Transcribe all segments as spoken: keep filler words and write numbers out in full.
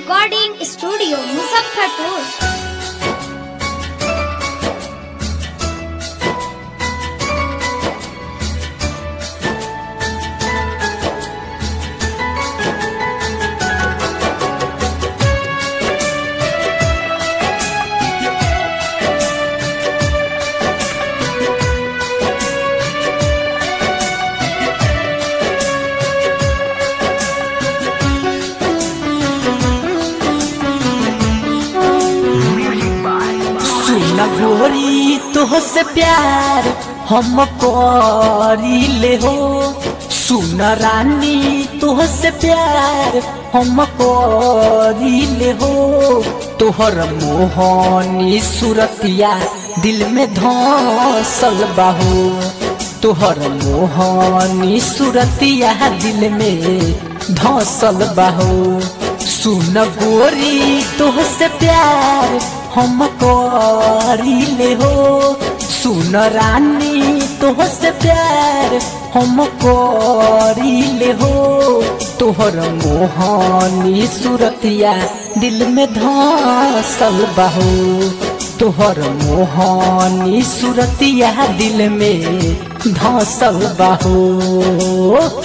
Recording studio Muzaffarpur. गोरी तोहसे प्यार हम करीले हो, सुन रानी तोहसे प्यार हम करीले हो। तोहर मोहनी सूरतिया दिल में धसल बाहो, तोहर मोहनी सूरतिया दिल में धसल बाहो। सुन गोरी तोहसे प्यार हम करीले हो, सुन रानी तोहसे प्यार हम करीले हो। तोहर मोहनी सूरतिया दिल में धसल बाहो, तोहर मोहनी सूरतिया दिल में धसल बाहो।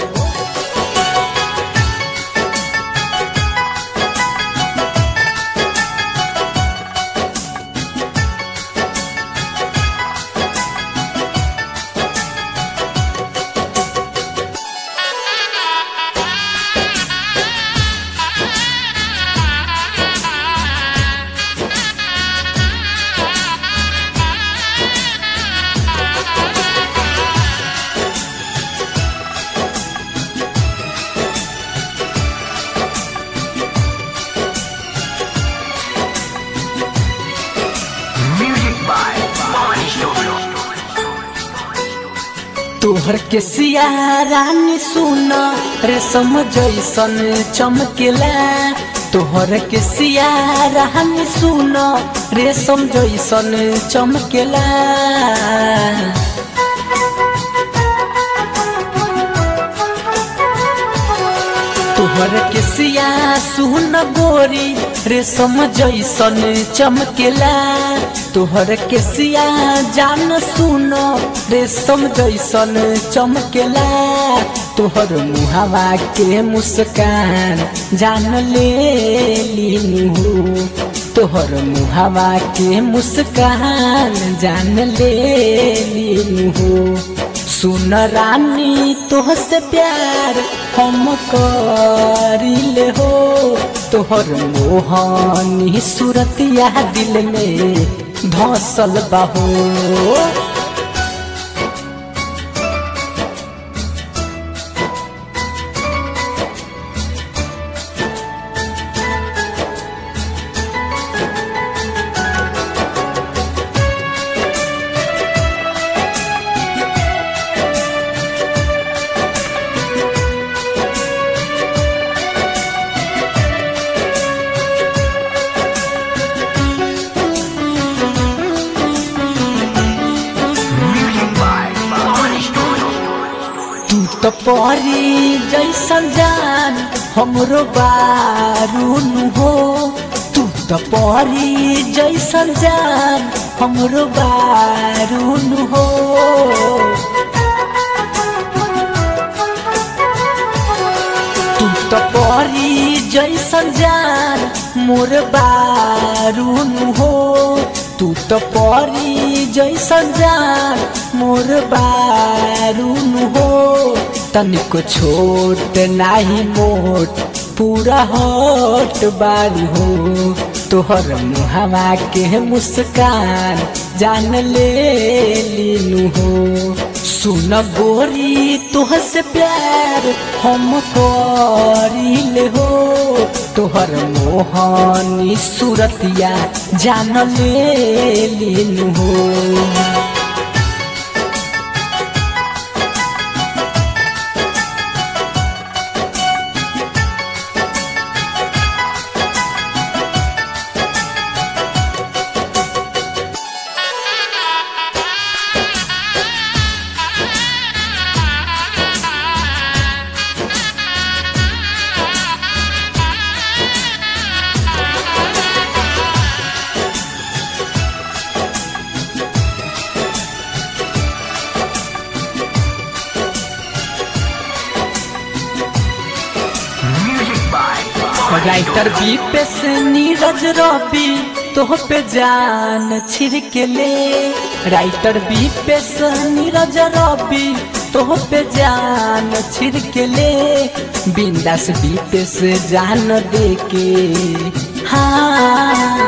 तोहर के सिया रानी सुन रेशम जैसन चमकेला, तोहर के सिया रानी सुन रेशम जैसन चमकेला। तोहर के सिया सुन गोरी रेशम जैसन चमकेला, तोहर के सिया जान सुन रेशम जैसन चमकेला। तोहर मुहावा के मुस्कान जान ले लीनू, तोहर मुहावा के मुस्कान जान ले लीनू। सुन रानी तोहसे प्यार हम करीले हो, तोहर मोहनी सूरतिया दिल में धसल बाहो। तो परी जैसन जान हमरो बारून हो, तू तो परी जैसन जान हमरो बारून हो। तू तो परी जैसन जान मोर बारून हो, तू तो परी जैसन जान मोर बारून हो। तनिको छोट नाही मोट पूरा होट बारी हो, तोहर मुहावा के मुस्कान जान ले लीनू हो। सुन गोरी तोहसे प्यार हम करीले हो, तोहर मोहनी सूरतिया जान ले लीनू हो। राइटर बीपे से नीरज रवि तोह पे जान छिड़केले राइटर बीपे से नीरज रवि तोह पे जान छिड़केले बिंदास बीपे से जान देके हाँ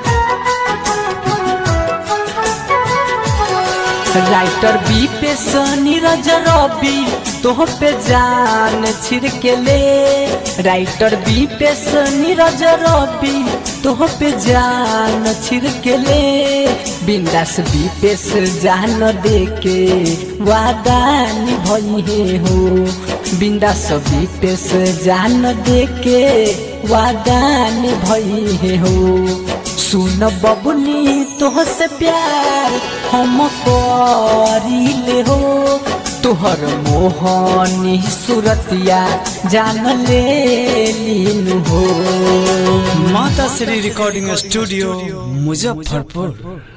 राइटर बीपे से नीरज रवि तोह पे जान छिड़केले राइटर बीपे से नीरज रवि तोह पे जान छिड़केले बिंदास बीपे से जान देके वादा निभइहे हो बिंदास बीपे से जान देके वादा निभइहे हो सुन बबुनी तोह से प्यार हम करिले हो तोहर मोहनी सूरतिया जान ले लीनु हो माता श्री रिकॉर्डिंग स्टूडियो मुजफ्फरपुर।